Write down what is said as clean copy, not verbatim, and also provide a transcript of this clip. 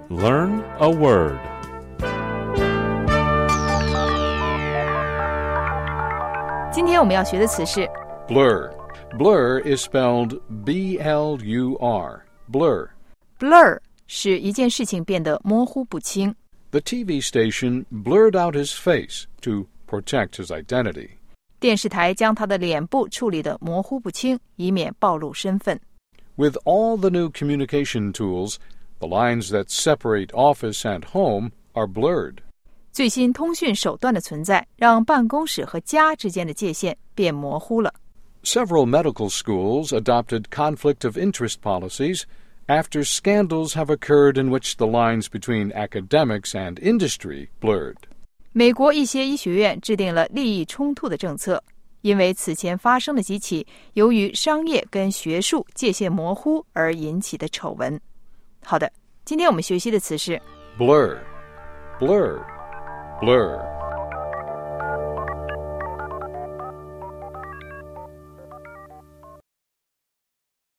Learn a word. 今天我们要学的词是 Blur. Blur is spelled B-L-U-R. Blur. blur 是一件事情变得模糊不清。 The TV station blurred out his face to protect his identity. 电视台将他的脸部处理得模糊不清，以免暴露身份。 With all the new communication tools, the lines that separate office and home are blurred. 最新通讯手段的存在，让办公室和家之间的界限变模糊了。 Several medical schools adopted conflict of interest policies after scandals have occurred in which the lines between academics and industry blurred. 美国一些医学院制定了利益冲突的政策，因为此前发生了几起由于商业跟学术界限模糊而引起的丑闻。好的，今天我们学习的词是 Blur. Blur. Blur.